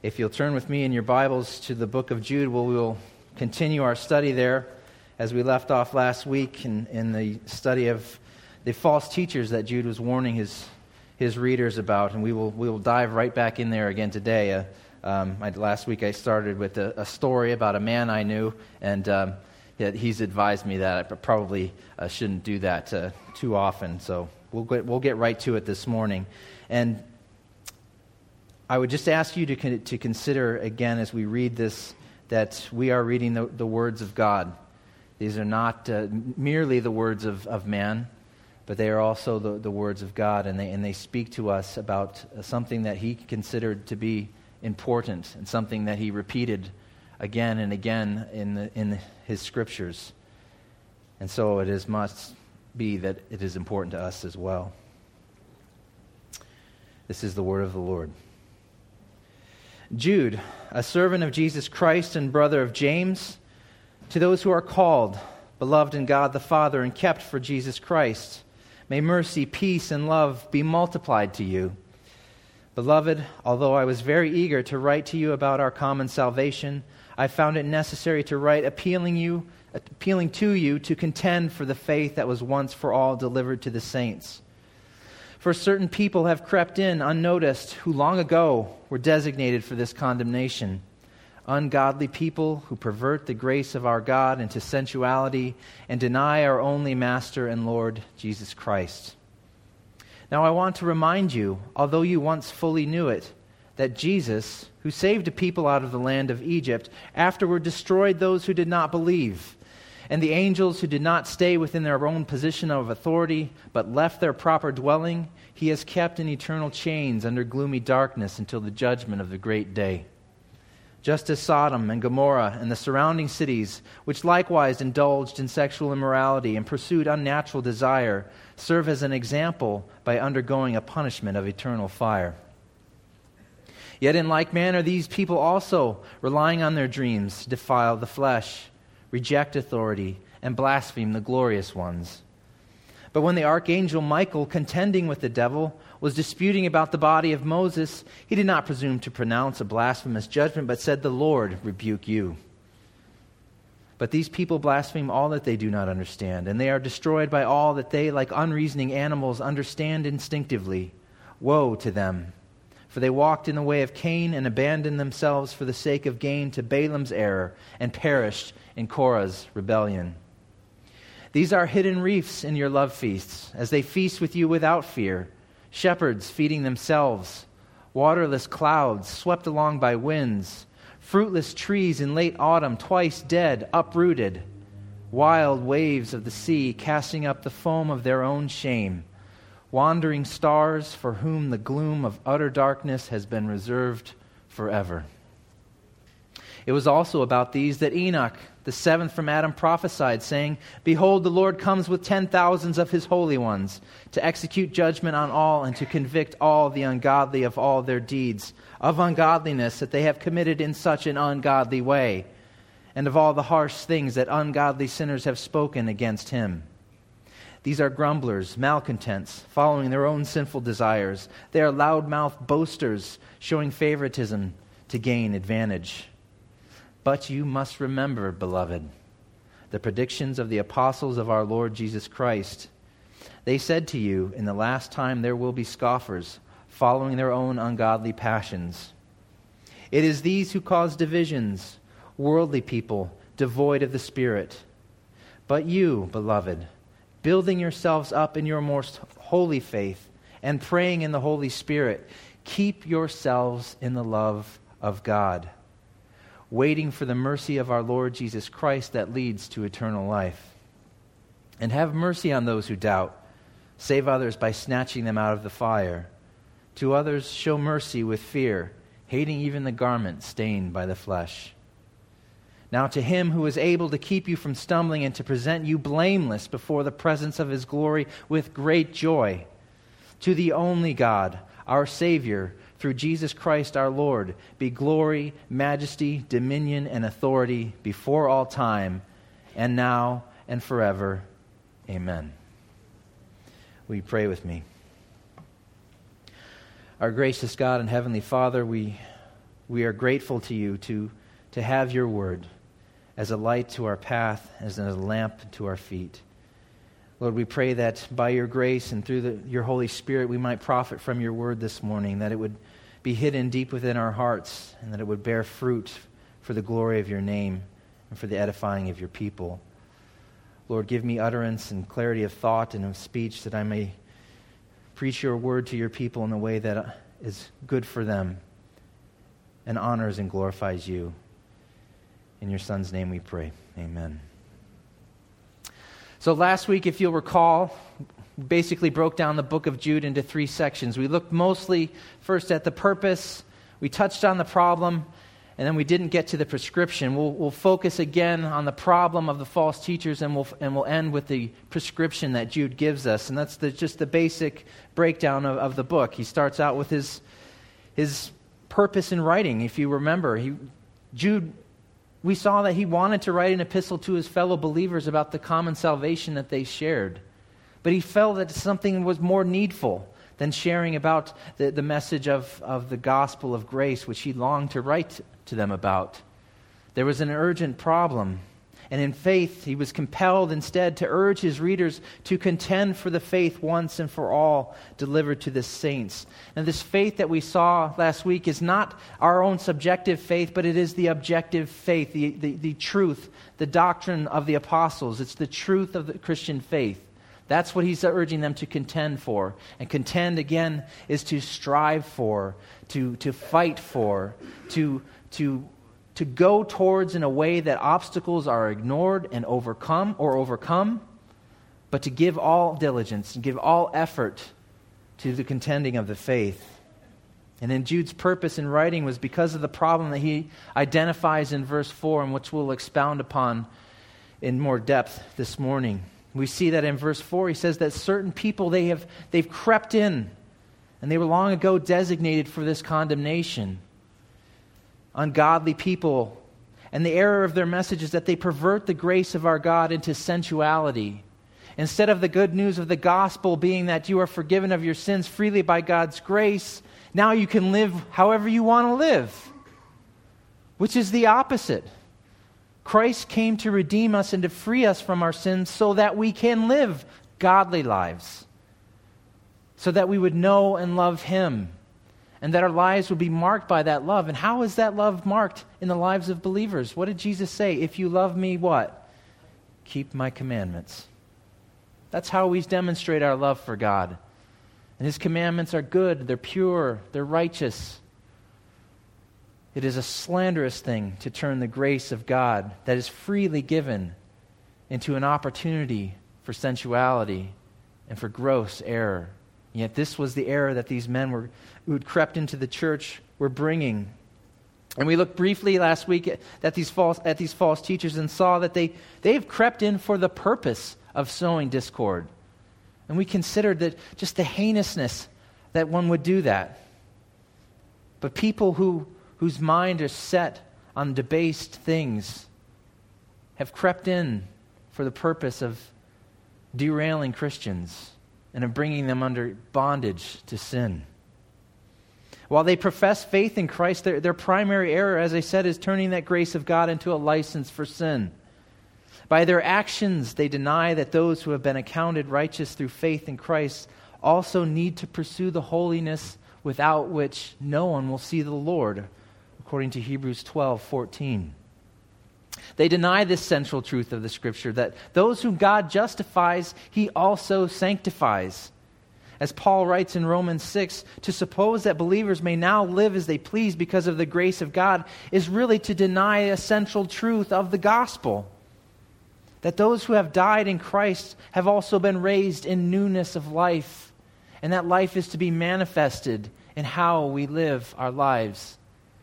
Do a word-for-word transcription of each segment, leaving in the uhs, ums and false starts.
If you'll turn with me in your Bibles to the book of Jude, we'll, we'll continue our study there as we left off last week in, in the study of the false teachers that Jude was warning his his readers about, and we will we will dive right back in there again today. Uh, um, I, last week I started with a, a story about a man I knew, and um, he's advised me that I probably uh, shouldn't do that uh, too often. So we'll get, we'll get right to it this morning, and I would just ask you to con- to consider again as we read this that we are reading the, the words of God. These are not uh, merely the words of, of man, but they are also the, the words of God, and they and they speak to us about something that He considered to be important and something that He repeated again and again in the, in His Scriptures. And so it is must be that it is important to us as well. This is the word of the Lord. Jude, a servant of Jesus Christ and brother of James, to those who are called, beloved in God the Father, and kept for Jesus Christ, may mercy, peace, and love be multiplied to you. Beloved, although I was very eager to write to you about our common salvation, I found it necessary to write appealing you, appealing to you to contend for the faith that was once for all delivered to the saints. For certain people have crept in unnoticed, who long ago were designated for this condemnation. Ungodly people who pervert the grace of our God into sensuality and deny our only Master and Lord, Jesus Christ. Now I want to remind you, although you once fully knew it, that Jesus, who saved a people out of the land of Egypt, afterward destroyed those who did not believe, and the angels who did not stay within their own position of authority, but left their proper dwelling, He has kept in eternal chains under gloomy darkness until the judgment of the great day. Just as Sodom and Gomorrah and the surrounding cities, which likewise indulged in sexual immorality and pursued unnatural desire, serve as an example by undergoing a punishment of eternal fire. Yet in like manner these people also, relying on their dreams, defile the flesh, reject authority, and blaspheme the glorious ones. But when the archangel Michael, contending with the devil, was disputing about the body of Moses, he did not presume to pronounce a blasphemous judgment, but said, "The Lord rebuke you." But these people blaspheme all that they do not understand, and they are destroyed by all that they, like unreasoning animals, understand instinctively. Woe to them! For they walked in the way of Cain and abandoned themselves for the sake of gain to Balaam's error and perished in Korah's rebellion. These are hidden reefs in your love feasts, as they feast with you without fear, shepherds feeding themselves, waterless clouds swept along by winds, fruitless trees in late autumn twice dead, uprooted, wild waves of the sea casting up the foam of their own shame, wandering stars for whom the gloom of utter darkness has been reserved forever. It was also about these that Enoch, the seventh from Adam, prophesied, saying, "Behold, the Lord comes with ten thousands of His holy ones, to execute judgment on all and to convict all the ungodly of all their deeds, of ungodliness that they have committed in such an ungodly way, and of all the harsh things that ungodly sinners have spoken against Him. These are grumblers, malcontents, following their own sinful desires. They are loudmouthed boasters, showing favoritism to gain advantage. But you must remember, beloved, the predictions of the apostles of our Lord Jesus Christ. They said to you, in the last time there will be scoffers, following their own ungodly passions. It is these who cause divisions, worldly people, devoid of the Spirit. But you, beloved, building yourselves up in your most holy faith and praying in the Holy Spirit, keep yourselves in the love of God, waiting for the mercy of our Lord Jesus Christ that leads to eternal life. And have mercy on those who doubt. Save others by snatching them out of the fire. To others show mercy with fear, hating even the garment stained by the flesh. Now to Him who is able to keep you from stumbling and to present you blameless before the presence of His glory with great joy, to the only God, our Savior, through Jesus Christ our Lord, be glory, majesty, dominion, and authority before all time, and now and forever. Amen. Will you pray with me? Our gracious God and Heavenly Father, we we are grateful to you to, to have your word as a light to our path, as a lamp to our feet. Lord, we pray that by your grace and through the, your Holy Spirit, we might profit from your word this morning, that it would be hidden deep within our hearts, and that it would bear fruit for the glory of your name and for the edifying of your people. Lord, give me utterance and clarity of thought and of speech, that I may preach your word to your people in a way that is good for them and honors and glorifies you. In your Son's name we pray. Amen. So last week, if you'll recall, we basically broke down the book of Jude into three sections. We looked mostly first at the purpose, we touched on the problem, and then we didn't get to the prescription. We'll, we'll focus again on the problem of the false teachers, and we'll and we'll end with the prescription that Jude gives us. And that's the, just the basic breakdown of, of the book. He starts out with his his purpose in writing. If you remember, he, Jude, we saw that he wanted to write an epistle to his fellow believers about the common salvation that they shared. But he felt that something was more needful than sharing about the, the message of, of the gospel of grace, which he longed to write to them about. There was an urgent problem. And in faith, he was compelled instead to urge his readers to contend for the faith once and for all delivered to the saints. And this faith that we saw last week is not our own subjective faith, but it is the objective faith, the, the, the truth, the doctrine of the apostles. It's the truth of the Christian faith. That's what he's urging them to contend for. And contend, again, is to strive for, to, to fight for, to to to go towards in a way that obstacles are ignored and overcome or overcome, but to give all diligence and give all effort to the contending of the faith. And then Jude's purpose in writing was because of the problem that he identifies in verse four, and which we'll expound upon in more depth this morning. We see that in verse four, he says that certain people, they have they've crept in, and they were long ago designated for this condemnation. Ungodly people. And the error of their message is that they pervert the grace of our God into sensuality. Instead of the good news of the gospel being that you are forgiven of your sins freely by God's grace, now you can live however you want to live, which is the opposite. Christ came to redeem us and to free us from our sins so that we can live godly lives, so that we would know and love Him, and that our lives would be marked by that love. And how is that love marked in the lives of believers? What did Jesus say? If you love me, what? Keep my commandments. That's how we demonstrate our love for God. And His commandments are good, they're pure, they're righteous. It is a slanderous thing to turn the grace of God that is freely given into an opportunity for sensuality and for gross error. Yet this was the error that these men were, who had crept into the church were bringing. And we looked briefly last week at, at, these, false, at these false teachers and saw that they, they've crept in for the purpose of sowing discord. And we considered that just the heinousness that one would do that. But people who whose mind is set on debased things have crept in for the purpose of derailing Christians and of bringing them under bondage to sin. While they profess faith in Christ, their, their primary error, as I said, is turning that grace of God into a license for sin. By their actions, they deny that those who have been accounted righteous through faith in Christ also need to pursue the holiness without which no one will see the Lord, according to Hebrews twelve fourteen. They deny this central truth of the Scripture, that those whom God justifies, He also sanctifies. As Paul writes in Romans six, to suppose that believers may now live as they please because of the grace of God is really to deny a central truth of the gospel. That those who have died in Christ have also been raised in newness of life, and that life is to be manifested in how we live our lives,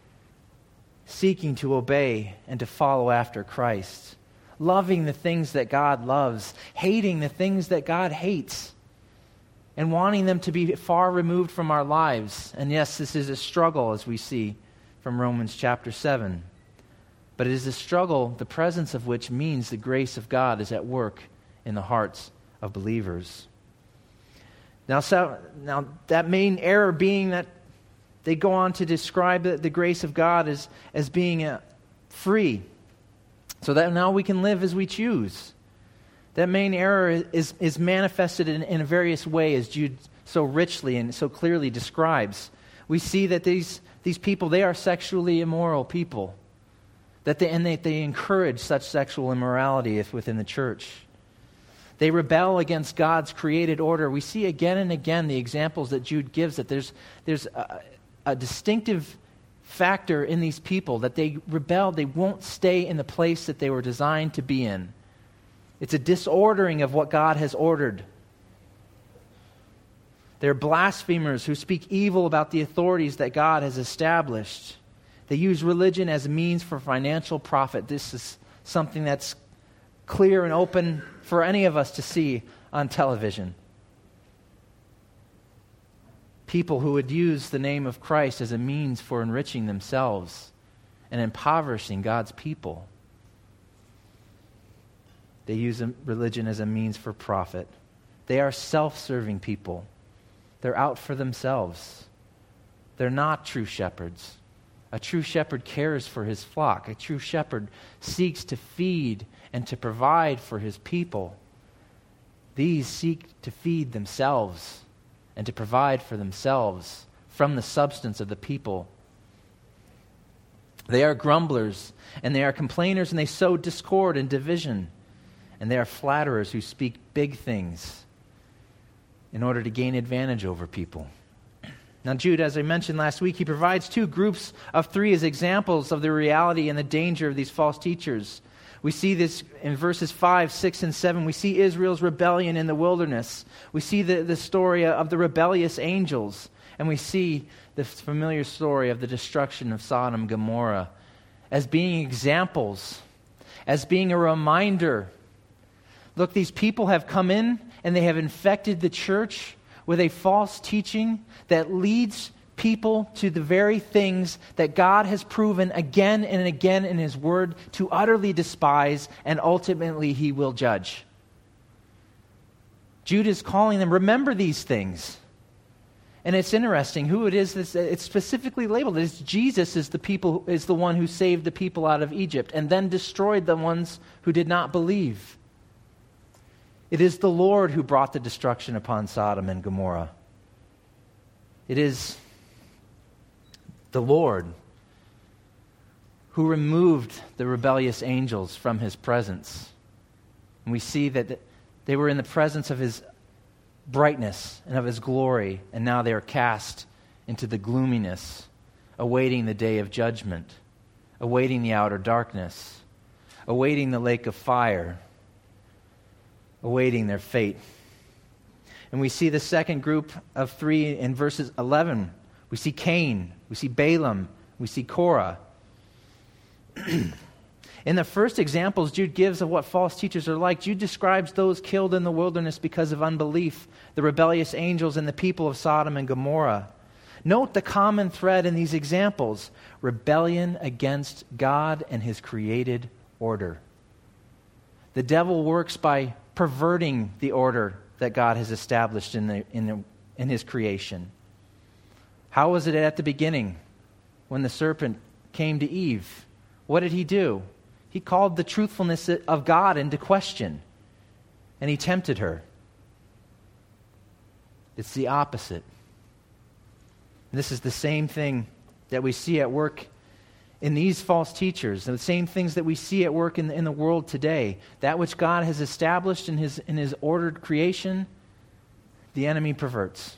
seeking to obey and to follow after Christ, loving the things that God loves, hating the things that God hates, and wanting them to be far removed from our lives. And yes, this is a struggle, as we see from Romans chapter seven. But it is a struggle, the presence of which means the grace of God is at work in the hearts of believers. Now, so, now that main error being that They go on to describe the, the grace of God as, as being uh, free, so that now we can live as we choose. That main error is, is manifested in, in various ways, as Jude so richly and so clearly describes. We see that these, these people, they are sexually immoral people, that they, and they, they encourage such sexual immorality if within the church. They rebel against God's created order. We see again and again the examples that Jude gives, that there's, there's a, a distinctive factor in these people, that they rebel, they won't stay in the place that they were designed to be in. It's a disordering of what God has ordered. They're blasphemers who speak evil about the authorities that God has established. They use religion as a means for financial profit. This is something that's clear and open for any of us to see on television. People who would use the name of Christ as a means for enriching themselves and impoverishing God's people. They use religion as a means for profit. They are self-serving people. They're out for themselves. They're not true shepherds. A true shepherd cares for his flock. A true shepherd seeks to feed and to provide for his people. These seek to feed themselves and to provide for themselves from the substance of the people. They are grumblers and they are complainers, and they sow discord and division. And they are flatterers who speak big things in order to gain advantage over people. Now, Jude, as I mentioned last week, he provides two groups of three as examples of the reality and the danger of these false teachers. We see this in verses five, six, and seven. We see Israel's rebellion in the wilderness. We see the, the story of the rebellious angels. And we see the familiar story of the destruction of Sodom and Gomorrah as being examples, as being a reminder. Look, these people have come in and they have infected the church with a false teaching that leads people to the very things that God has proven again and again in His Word to utterly despise, and ultimately He will judge. Jude is calling them, remember these things. And it's interesting who it is that's it's specifically labeled. It's Jesus is the people is the one who saved the people out of Egypt and then destroyed the ones who did not believe. It is the Lord who brought the destruction upon Sodom and Gomorrah. It is the Lord who removed the rebellious angels from His presence. And we see that they were in the presence of His brightness and of His glory, and now they are cast into the gloominess, awaiting the day of judgment, awaiting the outer darkness, awaiting the lake of fire, awaiting their fate. And we see the second group of three in verses eleven. We see Cain, we see Balaam, we see Korah. In the first examples Jude gives of what false teachers are like, Jude describes those killed in the wilderness because of unbelief, the rebellious angels and the people of Sodom and Gomorrah. Note the common thread in these examples: rebellion against God and His created order. The devil works by perverting the order that God has established in, the, in, the, in His creation. How was it at the beginning when the serpent came to Eve? What did he do? He called the truthfulness of God into question, and he tempted her. It's the opposite. This is the same thing that we see at work in these false teachers, and the same things that we see at work in, in the world today. That which God has established in his, in his ordered creation, the enemy perverts.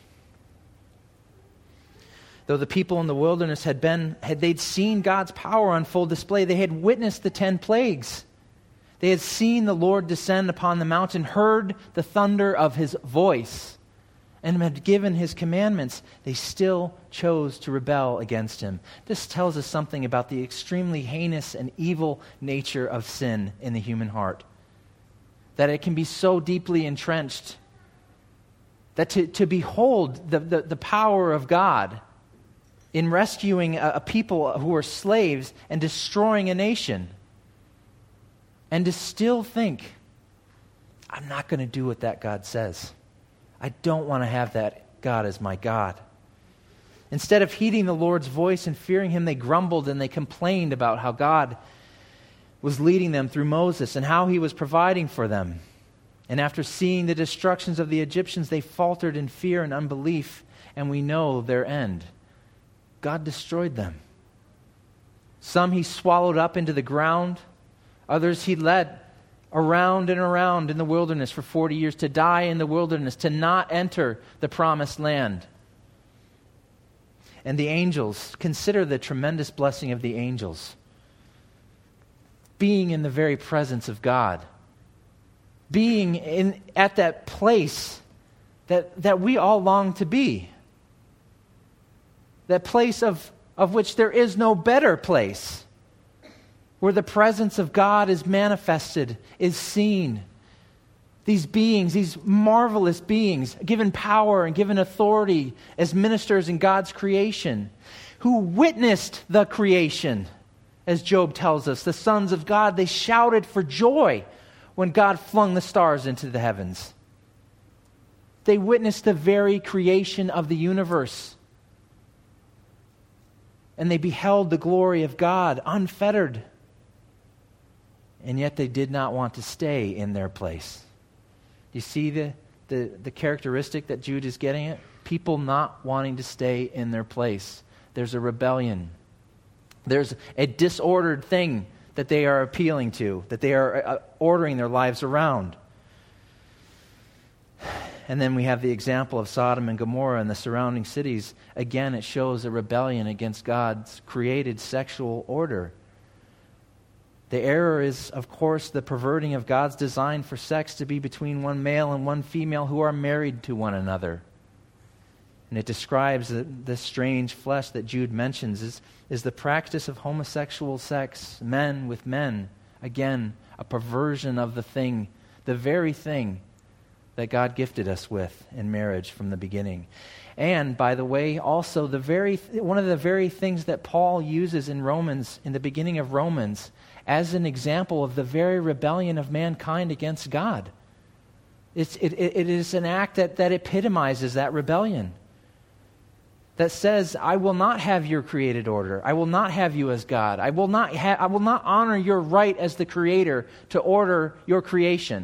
Though the people in the wilderness had been, had they'd seen God's power on full display, they had witnessed the ten plagues. They had seen the Lord descend upon the mountain, heard the thunder of His voice, and had given His commandments. They still chose to rebel against Him. This tells us something about the extremely heinous and evil nature of sin in the human heart. That it can be so deeply entrenched that to, to behold the, the, the power of God in rescuing a, a people who were slaves and destroying a nation, and to still think, I'm not going to do what that God says. I don't want to have that God as my God. Instead of heeding the Lord's voice and fearing him, they grumbled and they complained about how God was leading them through Moses and how he was providing for them. And after seeing the destructions of the Egyptians, they faltered in fear and unbelief, and we know their end. God destroyed them. Some he swallowed up into the ground. Others he led around and around in the wilderness for forty years to die in the wilderness, to not enter the promised land. And the angels, consider the tremendous blessing of the angels. Being in the very presence of God. Being in at that place that, that we all long to be. That place of, of which there is no better place. Where the presence of God is manifested, is seen. These beings, these marvelous beings, given power and given authority as ministers in God's creation, who witnessed the creation, as Job tells us. The sons of God, they shouted for joy when God flung the stars into the heavens. They witnessed the very creation of the universe. And they beheld the glory of God unfettered. And yet they did not want to stay in their place. You see the, the, the characteristic that Jude is getting at? People not wanting to stay in their place. There's a rebellion. There's a disordered thing that they are appealing to, that they are uh, ordering their lives around. And then we have the example of Sodom and Gomorrah and the surrounding cities. Again, it shows a rebellion against God's created sexual order. The error is, of course, the perverting of God's design for sex to be between one male and one female who are married to one another. And it describes the, the strange flesh that Jude mentions is, is the practice of homosexual sex, men with men. Again, a perversion of the thing, the very thing that God gifted us with in marriage from the beginning. And, by the way, also the very one of the very things that Paul uses in Romans, in the beginning of Romans, as an example of the very rebellion of mankind against God. It's, it, it, it is an act that, that epitomizes that rebellion. That says, I will not have your created order. I will not have you as God. I will not ha- I will not honor your right as the creator to order your creation.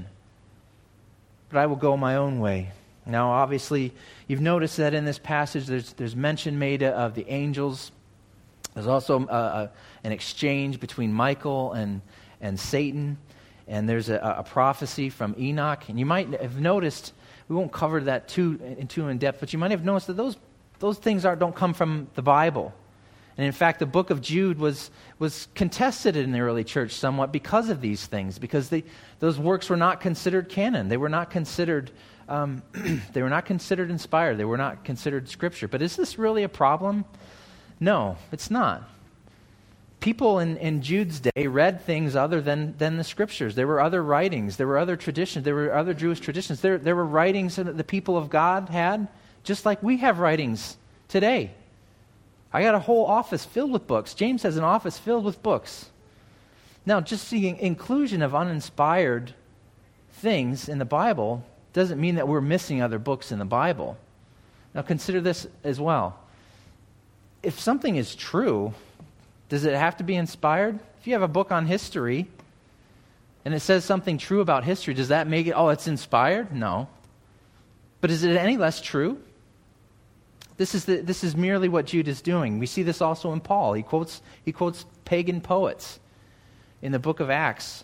But I will go my own way. Now, obviously, you've noticed that in this passage there's, there's mention made of the angels. There's also a, a, an exchange between Michael and, and Satan. And there's a, a prophecy from Enoch. And you might have noticed, we won't cover that too in, too in depth, but you might have noticed that those, those things are, don't come from the Bible. And in fact, the book of Jude was, was contested in the early church somewhat because of these things, because they, those works were not considered canon. They were not considered um, they were not considered inspired. They were not considered scripture. But is this really a problem? No, it's not. People in, in Jude's day read things other than, than the scriptures. There were other writings. There were other traditions. There were other Jewish traditions. There, there were writings that the people of God had, just like we have writings today. I got a whole office filled with books. James has an office filled with books. Now, just the inclusion of uninspired things in the Bible doesn't mean that we're missing other books in the Bible. Now, consider this as well. If something is true, does it have to be inspired? If you have a book on history and it says something true about history, does that make it, oh, it's inspired? No. But is it any less true? This is the, this is merely what Jude is doing. We see this also in Paul. He quotes he quotes pagan poets in the book of Acts.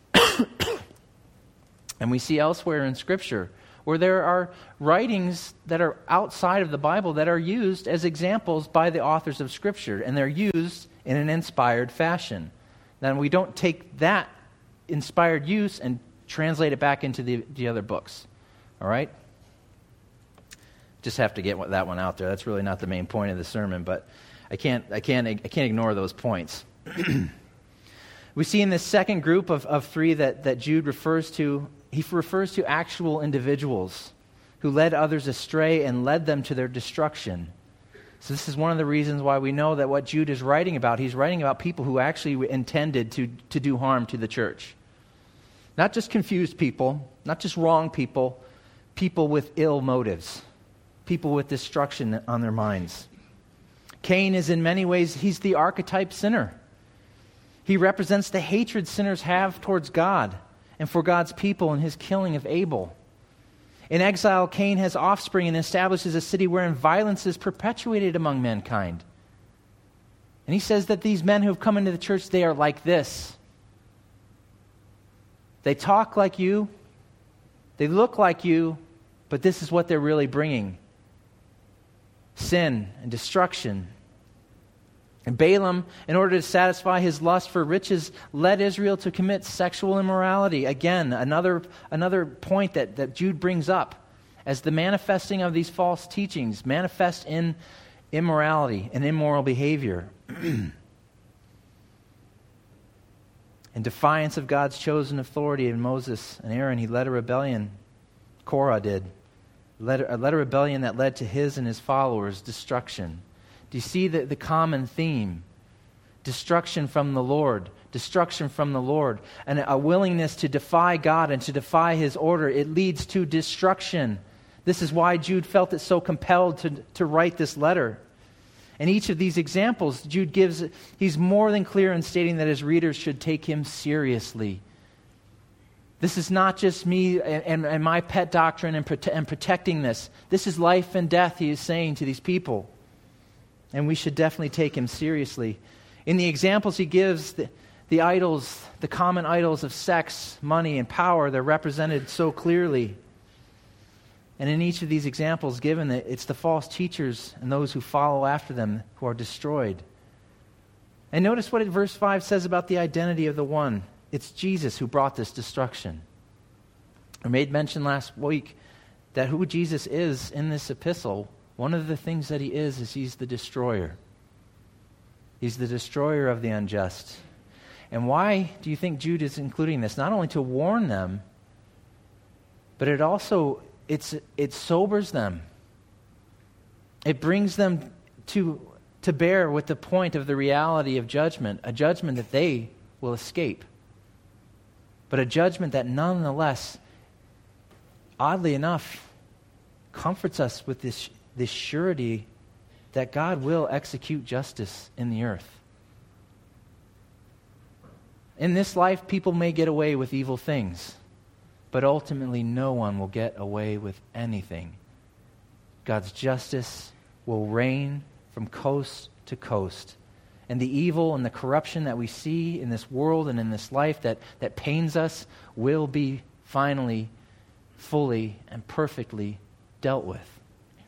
And we see elsewhere in Scripture where there are writings that are outside of the Bible that are used as examples by the authors of Scripture, and they're used in an inspired fashion. Then we don't take that inspired use and translate it back into the, the other books. All right? Just have to get that one out there. That's really not the main point of the sermon, but I can't I can't I can't ignore those points. We see in this second group of, of three that, that Jude refers to, he refers to actual individuals who led others astray and led them to their destruction. So this is one of the reasons why we know that what Jude is writing about, he's writing about people who actually intended to, to do harm to the church. Not just confused people, not just wrong people, people with ill motives. People with destruction on their minds. Cain is in many ways, he's the archetype sinner. He represents the hatred sinners have towards God and for God's people in his killing of Abel. In exile, Cain has offspring and establishes a city wherein violence is perpetuated among mankind. And he says that these men who have come into the church, they are like this. They talk like you, they look like you, but this is what they're really bringing: sin and destruction. And Balaam, in order to satisfy his lust for riches, led Israel to commit sexual immorality. Again, another, another point that, that Jude brings up as the manifesting of these false teachings, manifest in immorality and immoral behavior. In defiance of God's chosen authority in Moses and Aaron, he led a rebellion. Korah did. Led, led a rebellion that led to his and his followers' destruction. Do you see the, the common theme? Destruction from the Lord. Destruction from the Lord. And a willingness to defy God and to defy his order. It leads to destruction. This is why Jude felt it so compelled to, to write this letter. In each of these examples, Jude gives, he's more than clear in stating that his readers should take him seriously. This is not just me and, and, and my pet doctrine and, prote- and protecting this. This is life and death, he is saying to these people. And we should definitely take him seriously. In the examples he gives, the, the idols, the common idols of sex, money, and power, they're represented so clearly. And in each of these examples given, it's the false teachers and those who follow after them who are destroyed. And notice what verse five says about the identity of the one. It's Jesus who brought this destruction. I made mention last week that who Jesus is in this epistle, one of the things that he is, is he's the destroyer. He's the destroyer of the unjust. And why do you think Jude is including this? Not only to warn them, but it also... It's, it sobers them. It brings them to, to bear with the point of the reality of judgment, a judgment that they will escape. But a judgment that nonetheless, oddly enough, comforts us with this, this surety that God will execute justice in the earth. In this life, people may get away with evil things. But ultimately, no one will get away with anything. God's justice will reign from coast to coast. And the evil and the corruption that we see in this world and in this life that, that pains us will be finally, fully, and perfectly dealt with.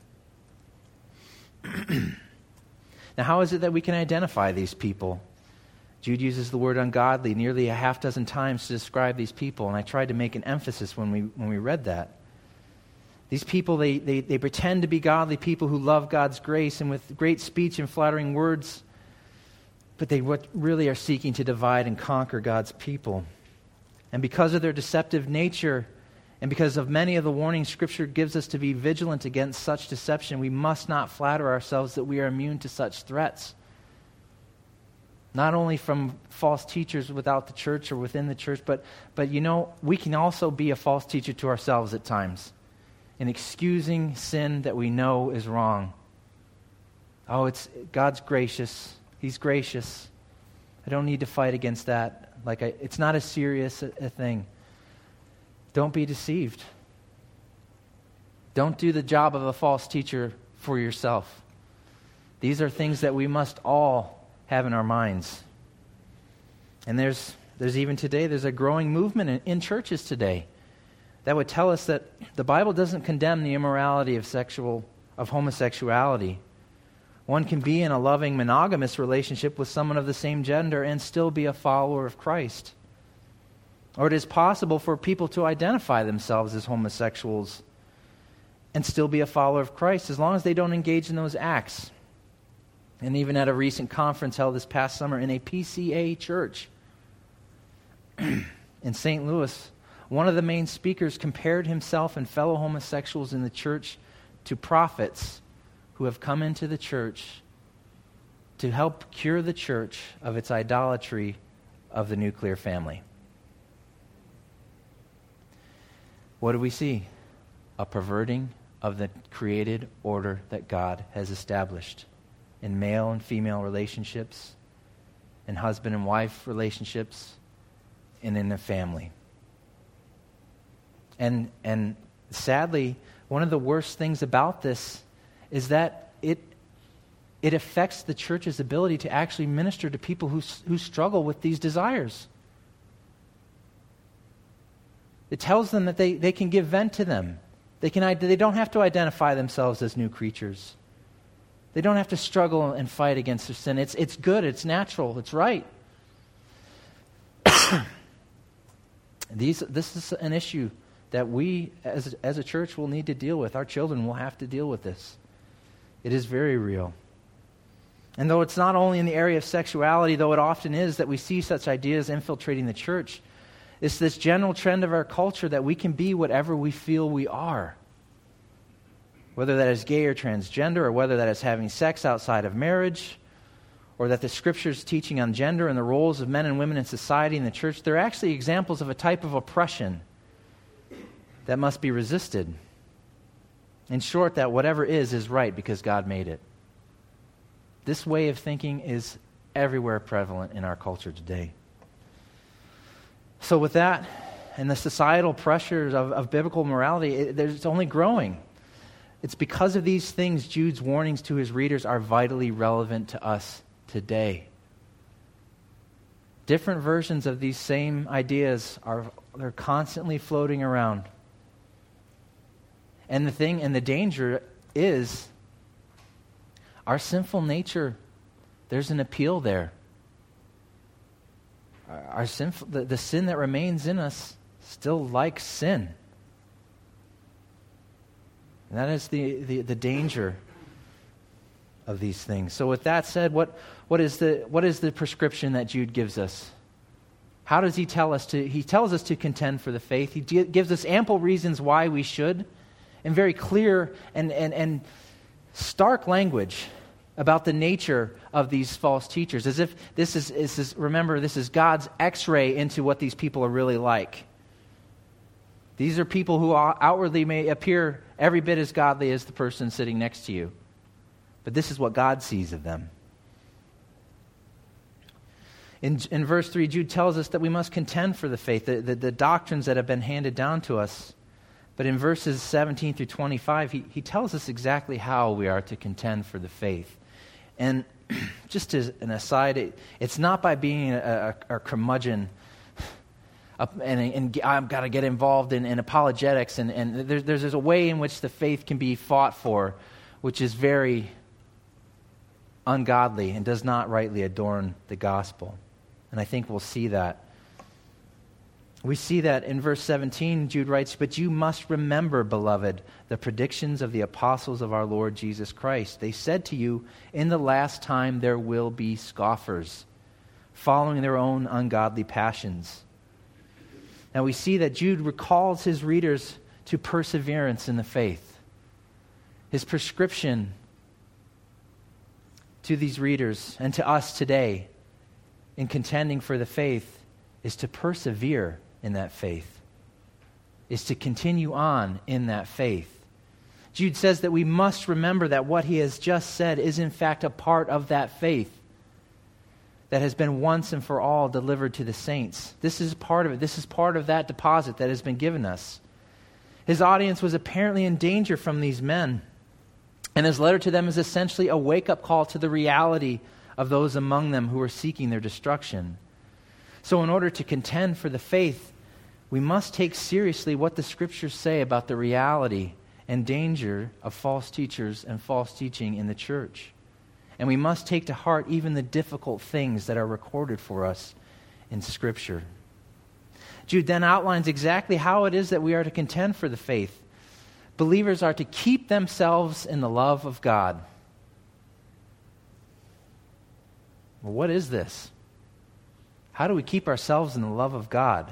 Now, how is it that we can identify these people? Jude uses the word ungodly nearly a half dozen times to describe these people, and I tried to make an emphasis when we when we read that. These people, they, they, they pretend to be godly people who love God's grace and with great speech and flattering words, but they what really are seeking to divide and conquer God's people. And because of their deceptive nature, and because of many of the warnings Scripture gives us to be vigilant against such deception, we must not flatter ourselves that we are immune to such threats. Not only from false teachers without the church or within the church, but, but you know, we can also be a false teacher to ourselves at times in excusing sin that we know is wrong. Oh, it's God's gracious. He's gracious. I don't need to fight against that. Like I, it's not as serious a, a thing. Don't be deceived. Don't do the job of a false teacher for yourself. These are things that we must all have in our minds. And there's there's even today, there's a growing movement in, in churches today that would tell us that the Bible doesn't condemn the immorality of sexual of homosexuality. One can be in a loving monogamous relationship with someone of the same gender and still be a follower of Christ. Or it is possible for people to identify themselves as homosexuals and still be a follower of Christ as long as they don't engage in those acts. And even at a recent conference held this past summer in a P C A church in Saint Louis, one of the main speakers compared himself and fellow homosexuals in the church to prophets who have come into the church to help cure the church of its idolatry of the nuclear family. What do we see? A perverting of the created order that God has established. in male and female relationships, in husband and wife relationships, and in a family. And and sadly, one of the worst things about this is that it it affects the church's ability to actually minister to people who who struggle with these desires. It tells them that they, they can give vent to them. They can they don't have to identify themselves as new creatures. They don't have to struggle and fight against their sin. It's it's good, it's natural, it's right. These this is an issue that we as as a church will need to deal with. Our children will have to deal with this. It is very real. And though it's not only in the area of sexuality, though it often is that we see such ideas infiltrating the church, it's this general trend of our culture that we can be whatever we feel we are. Whether that is gay or transgender, or whether that is having sex outside of marriage, or that the Scripture's teaching on gender and the roles of men and women in society and the church, they're actually examples of a type of oppression that must be resisted. In short, that whatever is, is right because God made it. This way of thinking is everywhere prevalent in our culture today. So with that, and the societal pressures of, of biblical morality, it, it's only growing. It's because of these things Jude's warnings to his readers are vitally relevant to us today. Different versions of these same ideas are they're constantly floating around. And the thing and the danger is our sinful nature, there's an appeal there. Our sinful, the, the sin that remains in us still likes sin. And that is the, the, the danger of these things. So with that said, what, what is the what is the prescription that Jude gives us? How does he tell us to, he tells us to contend for the faith. He g- gives us ample reasons why we should, and very clear and, and, and stark language about the nature of these false teachers, as if this is, this is, remember, this is God's x-ray into what these people are really like. These are people who outwardly may appear every bit as godly as the person sitting next to you. But this is what God sees of them. In, in verse three, Jude tells us that we must contend for the faith, the, the, the doctrines that have been handed down to us. But in verses seventeen through twenty-five, he, he tells us exactly how we are to contend for the faith. And just as an aside, it, it's not by being a, a, a curmudgeon up and, and I've got to get involved in, in apologetics. And, and there's, there's a way in which the faith can be fought for, which is very ungodly and does not rightly adorn the gospel. And I think we'll see that. We see that in verse seventeen, Jude writes, "But you must remember, beloved, the predictions of the apostles of our Lord Jesus Christ. They said to you, in the last time there will be scoffers, following their own ungodly passions." Now we see that Jude recalls his readers to perseverance in the faith. His prescription to these readers and to us today in contending for the faith is to persevere in that faith, is to continue on in that faith. Jude says that we must remember that what he has just said is in fact a part of that faith that has been once and for all delivered to the saints. This is part of it. This is part of that deposit that has been given us. His audience was apparently in danger from these men, and his letter to them is essentially a wake-up call to the reality of those among them who are seeking their destruction. So in order to contend for the faith, we must take seriously what the Scriptures say about the reality and danger of false teachers and false teaching in the church. And we must take to heart even the difficult things that are recorded for us in Scripture. Jude then outlines exactly how it is that we are to contend for the faith. Believers are to keep themselves in the love of God. Well, what is this? How do we keep ourselves in the love of God?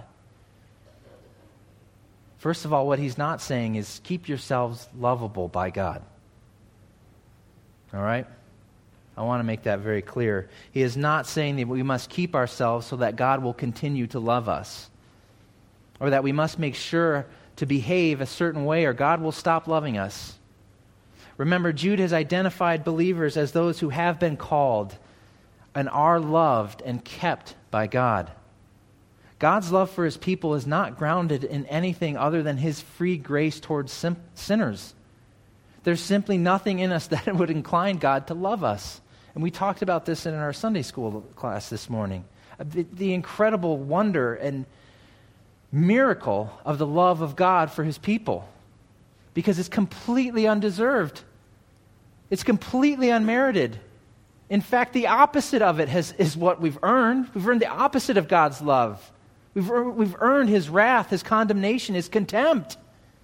First of all, what he's not saying is keep yourselves lovable by God. All right? I want to make that very clear. He is not saying that we must keep ourselves so that God will continue to love us, or that we must make sure to behave a certain way or God will stop loving us. Remember, Jude has identified believers as those who have been called and are loved and kept by God. God's love for his people is not grounded in anything other than his free grace towards sim- sinners. There's simply nothing in us that would incline God to love us. And we talked about this in our Sunday school class this morning. The, the incredible wonder and miracle of the love of God for his people. Because it's completely undeserved. It's completely unmerited. In fact, the opposite of it has, is what we've earned. We've earned the opposite of God's love. We've, we've earned his wrath, his condemnation, his contempt.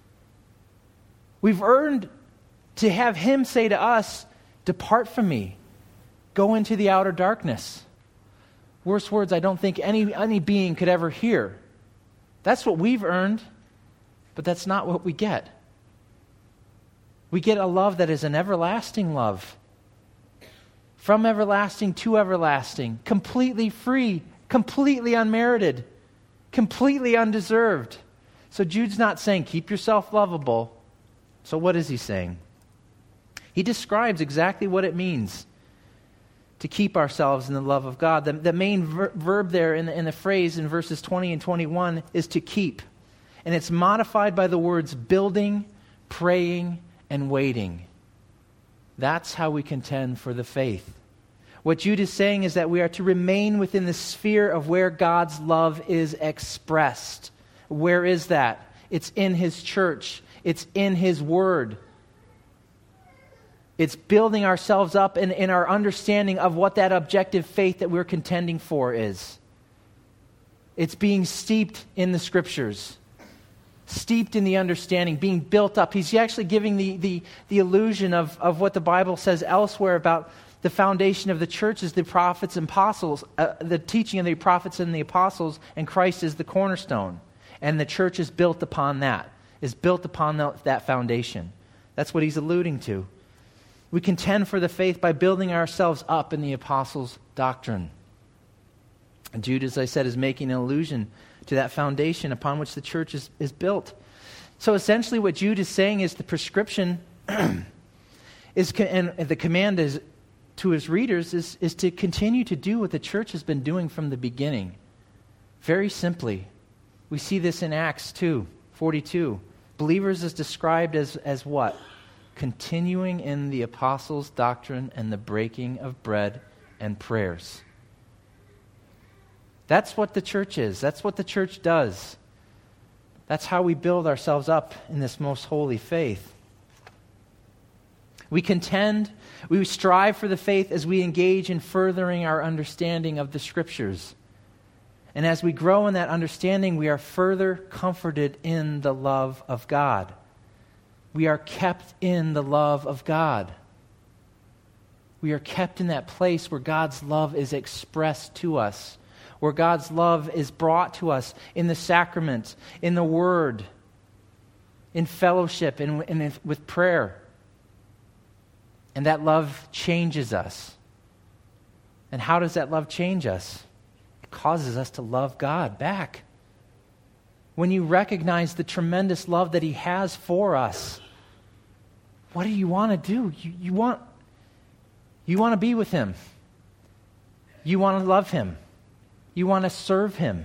We've earned to have him say to us, "Depart from me. Go into the outer darkness." Worse words I don't think any, any being could ever hear. That's what we've earned, but that's not what we get. We get a love that is an everlasting love. From everlasting to everlasting. Completely free. Completely unmerited. Completely undeserved. So Jude's not saying, keep yourself lovable. So what is he saying? He describes exactly what it means to keep ourselves in the love of God. The, the main ver- verb there in the, in the phrase in verses twenty and twenty-one is to keep. And it's modified by the words building, praying, and waiting. That's how we contend for the faith. What Jude is saying is that we are to remain within the sphere of where God's love is expressed. Where is that? It's in his church. It's in his word. It's building ourselves up in, in our understanding of what that objective faith that we're contending for is. It's being steeped in the scriptures. Steeped in the understanding, being built up. He's actually giving the, the, the illusion of, of what the Bible says elsewhere about the foundation of the church is the prophets and apostles, uh, the teaching of the prophets and the apostles, and Christ is the cornerstone. And the church is built upon that, is built upon the, that foundation. That's what he's alluding to. We contend for the faith by building ourselves up in the apostles' doctrine. And Jude, as I said, is making an allusion to that foundation upon which the church is, is built. So essentially what Jude is saying is the prescription is, and the command is to his readers is, is to continue to do what the church has been doing from the beginning. Very simply. We see this in Acts two forty-two. Believers is described as, as what? Continuing in the apostles' doctrine and the breaking of bread and prayers. That's what the church is. That's what the church does. That's how we build ourselves up in this most holy faith. We contend, we strive for the faith as we engage in furthering our understanding of the Scriptures. And as we grow in that understanding, we are further comforted in the love of God. We are kept in the love of God. We are kept in that place where God's love is expressed to us, where God's love is brought to us in the sacrament, in the Word, in fellowship, and in, in, with prayer. And that love changes us. And how does that love change us? It causes us to love God back. When you recognize the tremendous love that He has for us, what do you want to do? You, you want, you want to be with Him. You want to love Him. You want to serve Him.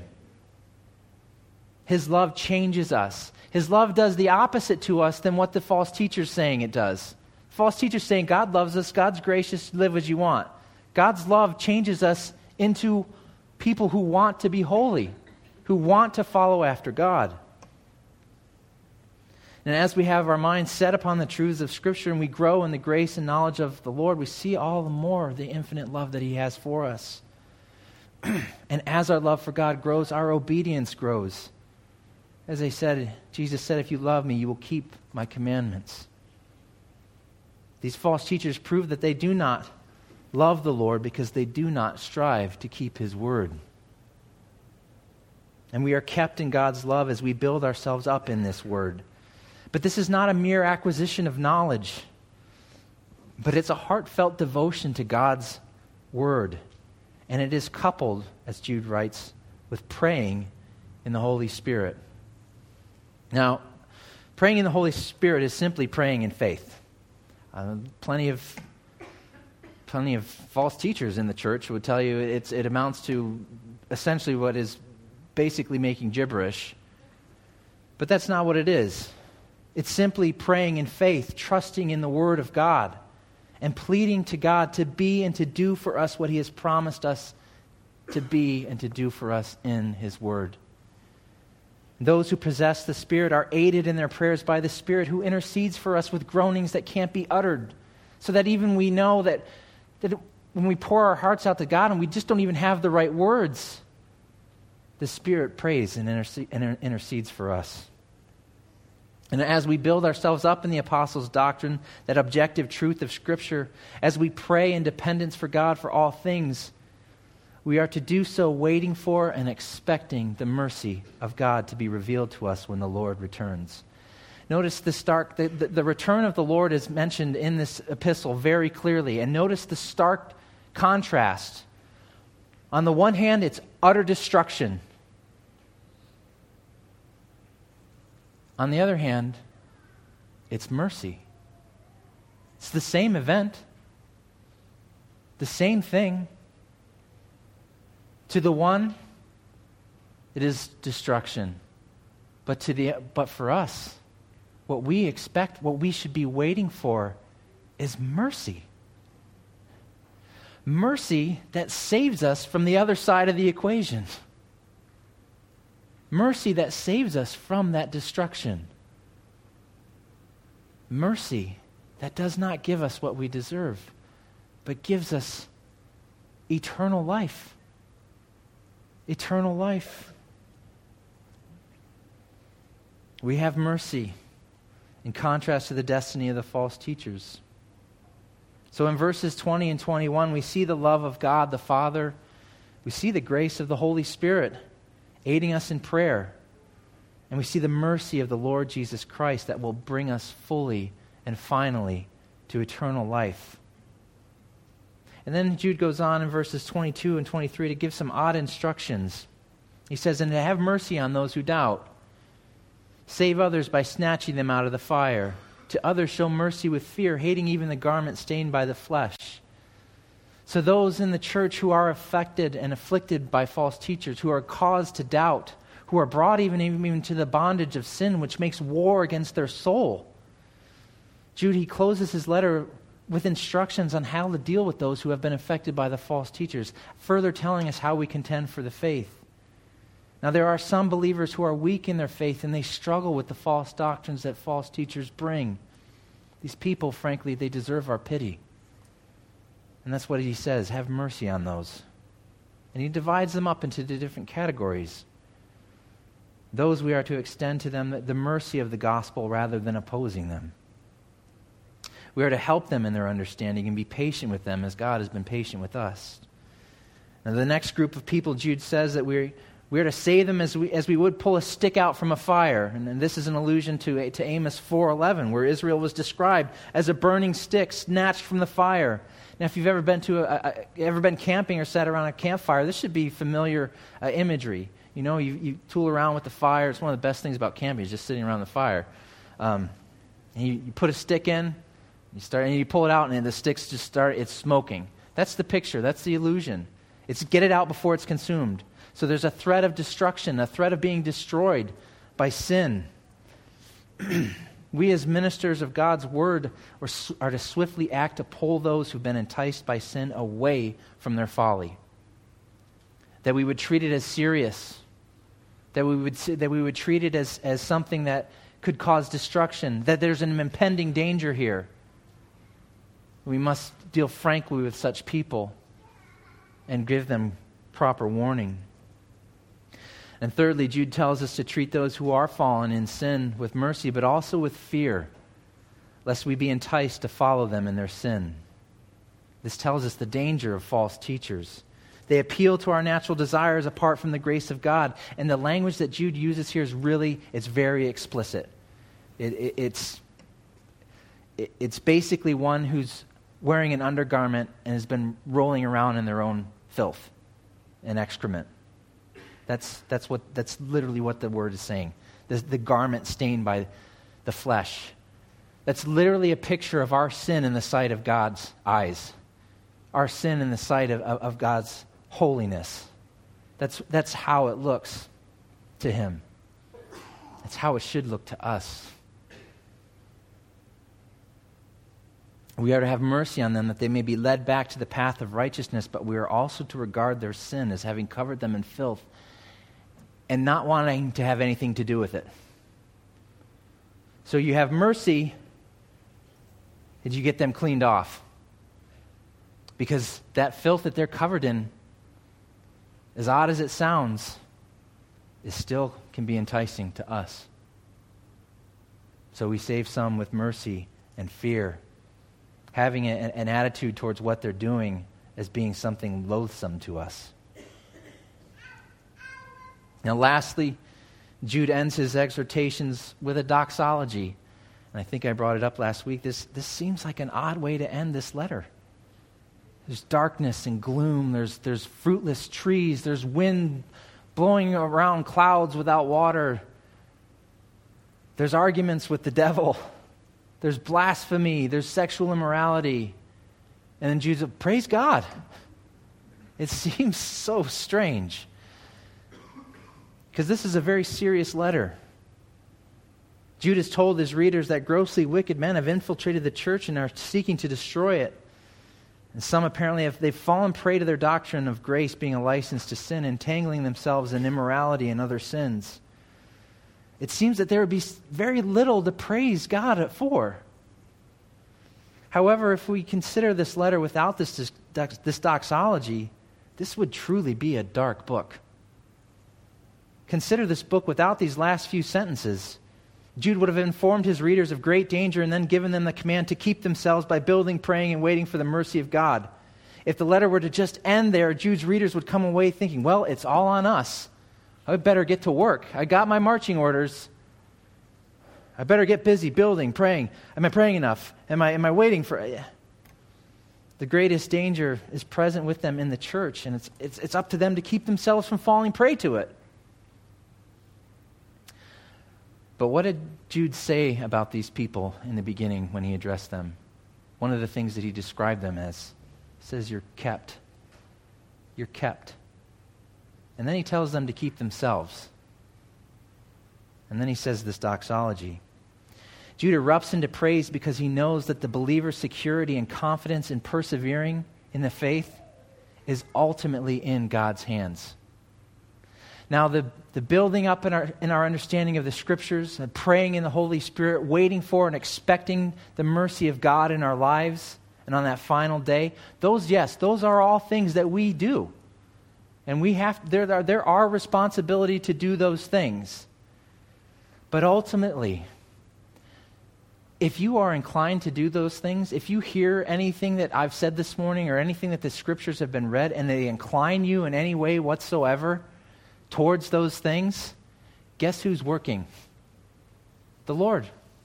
His love changes us. His love does the opposite to us than what the false teacher's saying it does. False teachers saying God loves us, God's gracious, live as you want. God's love changes us into people who want to be holy, who want to follow after God. And as we have our minds set upon the truths of Scripture and we grow in the grace and knowledge of the Lord, we see all the more the infinite love that He has for us. And as our love for God grows, our obedience grows. As I said, Jesus said, if you love me, you will keep my commandments. These false teachers prove that they do not love the Lord because they do not strive to keep His word. And we are kept in God's love as we build ourselves up in this word. But this is not a mere acquisition of knowledge, but it's a heartfelt devotion to God's word. And it is coupled, as Jude writes, with praying in the Holy Spirit. Now, praying in the Holy Spirit is simply praying in faith. Uh, plenty of plenty of false teachers in the church would tell you it's, it amounts to essentially what is basically making gibberish. But that's not what it is. It's simply praying in faith, trusting in the Word of God, and pleading to God to be and to do for us what He has promised us to be and to do for us in His Word. Those who possess the Spirit are aided in their prayers by the Spirit, who intercedes for us with groanings that can't be uttered, so that even we know that, that when we pour our hearts out to God and we just don't even have the right words, the Spirit prays and, interce- and intercedes for us. And as we build ourselves up in the apostles' doctrine, that objective truth of Scripture, as we pray in dependence for God for all things, we are to do so waiting for and expecting the mercy of God to be revealed to us when the Lord returns. Notice the stark, the, the, the return of the Lord is mentioned in this epistle very clearly. And notice the stark contrast. On the one hand, it's utter destruction. On the other hand, it's mercy. It's the same event, the same thing. To the one, it is destruction. But to the but for us, what we expect, what we should be waiting for, is mercy. Mercy that saves us from the other side of the equation. Mercy that saves us from that destruction. Mercy that does not give us what we deserve, but gives us eternal life. Eternal life. We have mercy in contrast to the destiny of the false teachers. So in verses twenty and twenty-one, we see the love of God the Father. We see the grace of the Holy Spirit aiding us in prayer. And we see the mercy of the Lord Jesus Christ that will bring us fully and finally to eternal life. And then Jude goes on in verses twenty-two and twenty-three to give some odd instructions. He says, "And to have mercy on those who doubt. Save others by snatching them out of the fire. To others show mercy with fear, hating even the garment stained by the flesh." So those in the church who are affected and afflicted by false teachers, who are caused to doubt, who are brought even, even to the bondage of sin, which makes war against their soul. Jude, he closes his letter with instructions on how to deal with those who have been affected by the false teachers, further telling us how we contend for the faith. Now, there are some believers who are weak in their faith and they struggle with the false doctrines that false teachers bring. These people, frankly, they deserve our pity. And that's what he says, have mercy on those. And he divides them up into the different categories. Those we are to extend to them the mercy of the gospel rather than opposing them. We are to help them in their understanding and be patient with them as God has been patient with us. Now, the next group of people, Jude says that we're, we're to save them as we, as we would pull a stick out from a fire. And, and this is an allusion to, to Amos four eleven, where Israel was described as a burning stick snatched from the fire. Now, if you've ever been to a, a, ever been camping or sat around a campfire, this should be familiar uh, imagery. You know, you, you tool around with the fire. It's one of the best things about camping is just sitting around the fire. Um, and you, you put a stick in, you start, and you pull it out, and the sticks just start. It's smoking. That's the picture. That's the illusion. It's get it out before it's consumed. So there's a threat of destruction, a threat of being destroyed by sin. We as ministers of God's word are to swiftly act to pull those who've been enticed by sin away from their folly. That we would treat it as serious. That we would that we would treat it as, as something that could cause destruction. That there's an impending danger here. We must deal frankly with such people and give them proper warning. And thirdly, Jude tells us to treat those who are fallen in sin with mercy, but also with fear, lest we be enticed to follow them in their sin. This tells us the danger of false teachers. They appeal to our natural desires apart from the grace of God. And the language that Jude uses here is really, it's very explicit. It, it, it's, it, it's basically one who's wearing an undergarment and has been rolling around in their own filth and excrement. That's that's what that's literally what the word is saying. The, the garment stained by the flesh. That's literally a picture of our sin in the sight of God's eyes. Our sin in the sight of, of, of God's holiness. That's, that's how it looks to him. That's how it should look to us. We are to have mercy on them that they may be led back to the path of righteousness, but we are also to regard their sin as having covered them in filth and not wanting to have anything to do with it. So you have mercy. Did you get them cleaned off? Because that filth that they're covered in, as odd as it sounds, it still can be enticing to us. So we save some with mercy and fear, having a, an attitude towards what they're doing as being something loathsome to us. Now lastly, Jude ends his exhortations with a doxology. And I think I brought it up last week. This, this seems like an odd way to end this letter. There's darkness and gloom. There's, there's fruitless trees. There's wind blowing around clouds without water. There's arguments with the devil. There's blasphemy. There's sexual immorality. And then Jude's like, praise God. It seems so strange. Because this is a very serious letter. Jude has told his readers that grossly wicked men have infiltrated the church and are seeking to destroy it. And some apparently have they've fallen prey to their doctrine of grace being a license to sin, entangling themselves in immorality and other sins. It seems that there would be very little to praise God for. However, if we consider this letter without this, this doxology, this would truly be a dark book. Consider this book without these last few sentences. Jude would have informed his readers of great danger and then given them the command to keep themselves by building, praying, and waiting for the mercy of God. If the letter were to just end there, Jude's readers would come away thinking, well, it's all on us. I better get to work. I got my marching orders. I better get busy building, praying. Am I praying enough? Am I, am I waiting for it? The greatest danger is present with them in the church, and it's, it's, it's up to them to keep themselves from falling prey to it. But what did Jude say about these people in the beginning when he addressed them? One of the things that he described them as, says, you're kept. You're kept. And then he tells them to keep themselves. And then he says this doxology. Jude erupts into praise because he knows that the believer's security and confidence in persevering in the faith is ultimately in God's hands. Now, the, the building up in our, in our understanding of the Scriptures, and praying in the Holy Spirit, waiting for and expecting the mercy of God in our lives and on that final day, those, yes, those are all things that we do. And we have, they're, they're, they're our responsibility to do those things. But ultimately, if you are inclined to do those things, if you hear anything that I've said this morning or anything that the Scriptures have been read and they incline you in any way whatsoever towards those things, guess who's working? The Lord.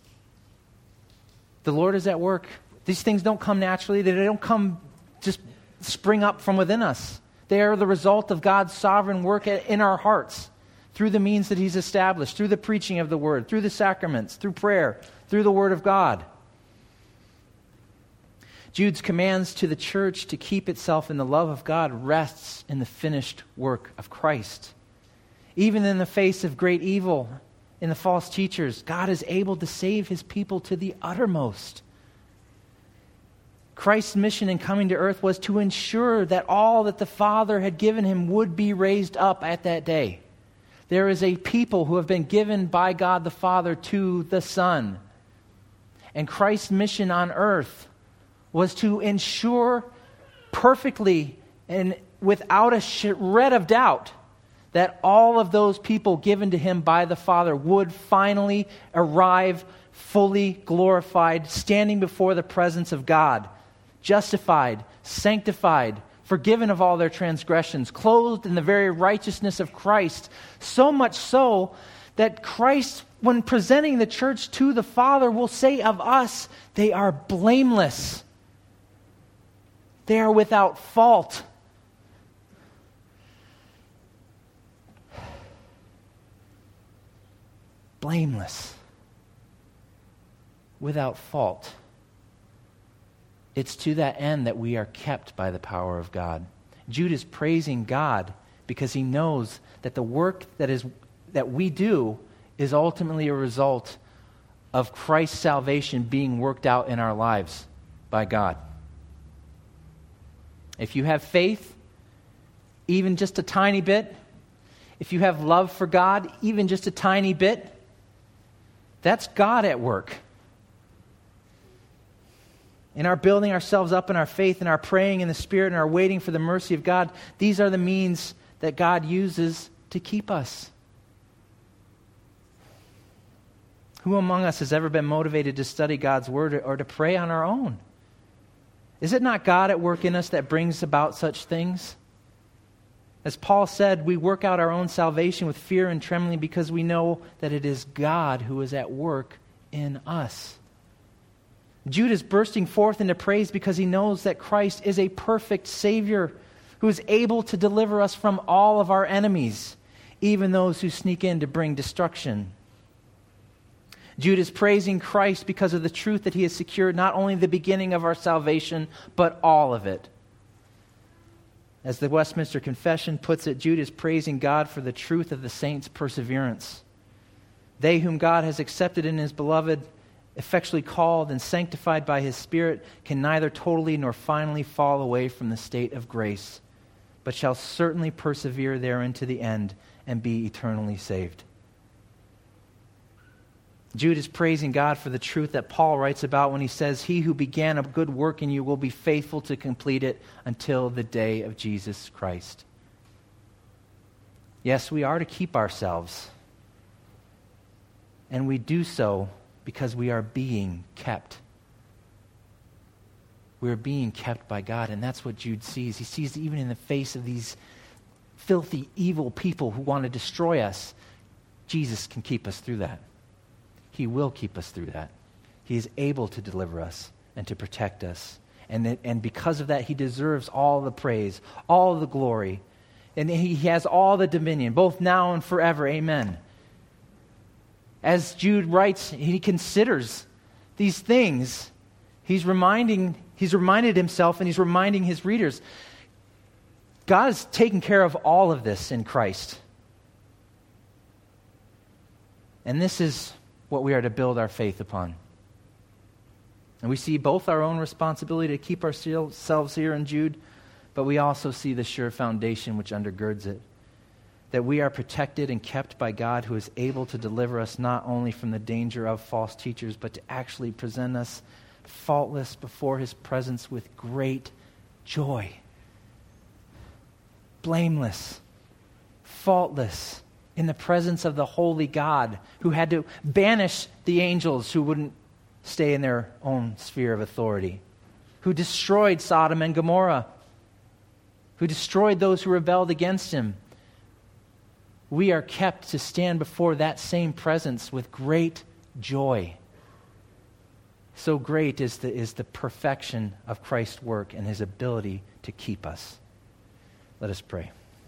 The Lord is at work. These things don't come naturally. They don't come just spring up from within us. They are the result of God's sovereign work in our hearts through the means that He's established, through the preaching of the Word, through the sacraments, through prayer, through the Word of God. Jude's commands to the church to keep itself in the love of God rests in the finished work of Christ. Even in the face of great evil in the false teachers, God is able to save His people to the uttermost. Christ's mission in coming to earth was to ensure that all that the Father had given Him would be raised up at that day. There is a people who have been given by God the Father to the Son. And Christ's mission on earth was to ensure perfectly and without a shred of doubt that all of those people given to Him by the Father would finally arrive fully glorified, standing before the presence of God, justified, sanctified, forgiven of all their transgressions, clothed in the very righteousness of Christ, so much so that Christ, when presenting the church to the Father, will say of us, they are blameless. They are without fault. Blameless. without fault. It's to that end that we are kept by the power of God. Jude is praising God because he knows that the work that is that we do is ultimately a result of Christ's salvation being worked out in our lives by God. If you have faith, even just a tiny bit, if you have love for God, even just a tiny bit, that's God at work. In our building ourselves up in our faith, in our praying in the Spirit, and our waiting for the mercy of God, these are the means that God uses to keep us. Who among us has ever been motivated to study God's Word or to pray on our own? Is it not God at work in us that brings about such things? As Paul said, we work out our own salvation with fear and trembling because we know that it is God who is at work in us. Jude is bursting forth into praise because he knows that Christ is a perfect Savior who is able to deliver us from all of our enemies, even those who sneak in to bring destruction. Jude is praising Christ because of the truth that he has secured not only the beginning of our salvation, but all of it. As the Westminster Confession puts it, Jude is praising God for the truth of the saints' perseverance. They whom God has accepted in his beloved, effectually called and sanctified by his Spirit, can neither totally nor finally fall away from the state of grace, but shall certainly persevere therein to the end and be eternally saved. Jude is praising God for the truth that Paul writes about when he says, "He who began a good work in you will be faithful to complete it until the day of Jesus Christ." Yes, we are to keep ourselves, and we do so because we are being kept. We are being kept by God, and that's what Jude sees. He sees even in the face of these filthy, evil people who want to destroy us, Jesus can keep us through that. He will keep us through that. He is able to deliver us and to protect us. And, that, and because of that, he deserves all the praise, all the glory. And he has all the dominion, both now and forever. Amen. As Jude writes, he considers these things. He's reminding, he's reminded himself and he's reminding his readers, God has taken care of all of this in Christ. And this is what we are to build our faith upon. And we see both our own responsibility to keep ourselves here in Jude, but we also see the sure foundation which undergirds it. That we are protected and kept by God, who is able to deliver us not only from the danger of false teachers, but to actually present us faultless before his presence with great joy. Blameless, faultless, in the presence of the holy God, who had to banish the angels who wouldn't stay in their own sphere of authority, who destroyed Sodom and Gomorrah, who destroyed those who rebelled against him. We are kept to stand before that same presence with great joy. So great is the, is the perfection of Christ's work and his ability to keep us. Let us pray.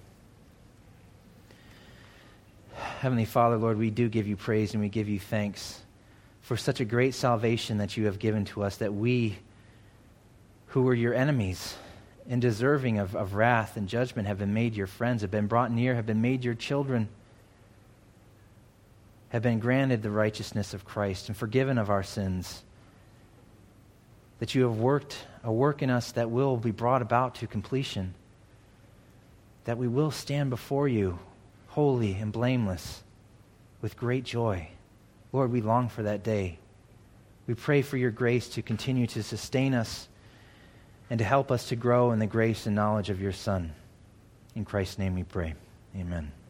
Heavenly Father, Lord, we do give you praise and we give you thanks for such a great salvation that you have given to us, that we, who were your enemies and deserving of, of wrath and judgment, have been made your friends, have been brought near, have been made your children, have been granted the righteousness of Christ and forgiven of our sins, that you have worked a work in us that will be brought about to completion, that we will stand before you holy and blameless, with great joy. Lord, we long for that day. We pray for your grace to continue to sustain us and to help us to grow in the grace and knowledge of your Son. In Christ's name we pray. Amen.